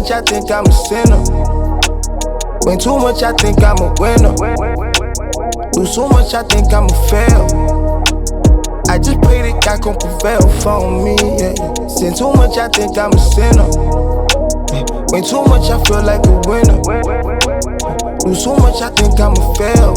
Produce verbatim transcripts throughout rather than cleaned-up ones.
much, I think I'm a sinner. Win too much, I think I'm a winner. Lose so much, I think I'ma fail. I just pray that God gon' prevail for me, yeah. Sin too much, I think I'm a sinner. Win too much, I feel like a winner. Lose so much, I think I'ma fail.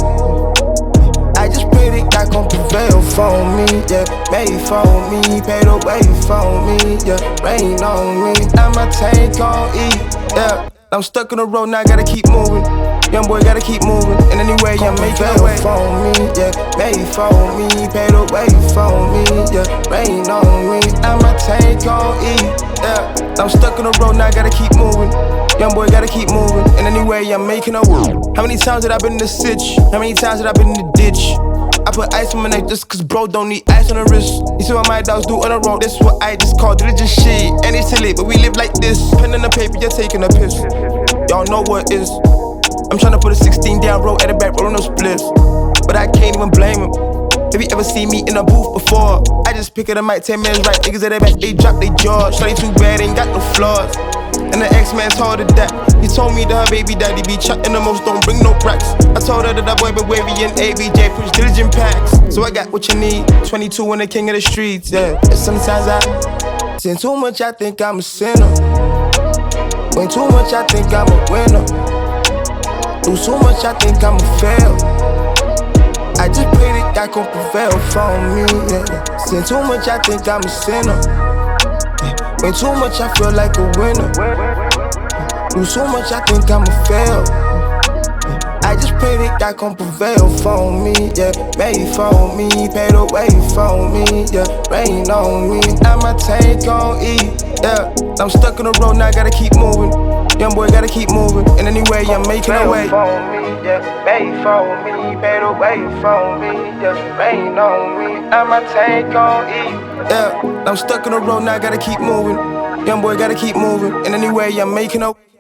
I just pray that God gon' prevail for me, yeah. Made for me, paid the way for me, yeah. Rain on me, now my tank gon' eat, yeah. I'm stuck on the road, now I gotta keep moving. Young boy gotta keep moving, and anyway I'm making a way for me, yeah. Made for me, paid the way for me, yeah. Rain on me, now my tank gon' eat, yeah. I'm stuck on the road, now I gotta keep moving. Young boy gotta keep moving, and anyway I'm making a way. How many times have I been in the sitch? How many times have I been in the ditch? I put ice on my neck just cause bro don't need ice on the wrist. You see what my dogs do on the road, this what I just call diligent shit. And it's silly, but we live like this. Pen on the paper, you're taking a piss. Y'all know what is. I'm tryna put a sixteen down road at the back, rolling no splits. But I can't even blame him. Have you ever seen me in a booth before? I just pick it up, mic ten minutes right. Niggas at the back, they drop their jaws. Shawty too bad, ain't got no flaws. And the X-Man told her that. He told me that her baby daddy be chatting the most, don't bring no racks. I told her that that boy been wavy and A B J push diligent packs. So I got what you need, twenty-two and the king of the streets, yeah. And sometimes I sin too much, I think I'm a sinner. Win too much, I think I'm a winner. Lose too much, I think I'ma fail. I just pray that God gon' prevail for me, yeah. Sin too much, I think I'm a sinner. Win too much, I feel like a winner. Lose so much, I think I'ma fail. I just pray that God gon' prevail for me, yeah. Made for me, paid the way for me, yeah. Rain on me, now my tank gon' eat, yeah. I'm stuck on the road, now I gotta keep moving. Young boy gotta keep moving, and anyway I'm making a way. For me, yeah. Made for me, paid the way for me, yeah. Rain on me, now my tank gon' eat, yeah. I'm stuck on the road, now I gotta keep moving. Young boy gotta keep moving, and anyway I'm making a way.